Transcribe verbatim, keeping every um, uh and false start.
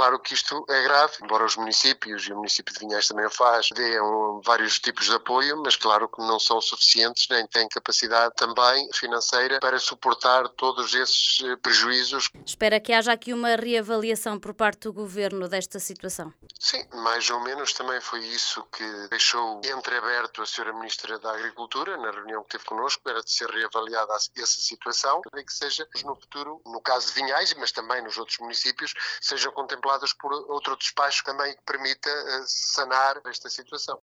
claro que isto é grave, embora os municípios, e o município de Vinhais também o faz, deem vários tipos de apoio, mas claro que não são suficientes, nem têm capacidade também financeira para suportar todos esses prejuízos. Espera que haja aqui uma reavaliação por parte do Governo desta situação? Sim, mais ou menos também foi isso que deixou entreaberto a senhora Ministra da Agricultura, na reunião que teve connosco, era de ser reavaliada essa situação, para que seja no futuro, no caso de Vinhais, mas também nos outros municípios, sejam contempladas por outro despacho também que permita sanar esta situação.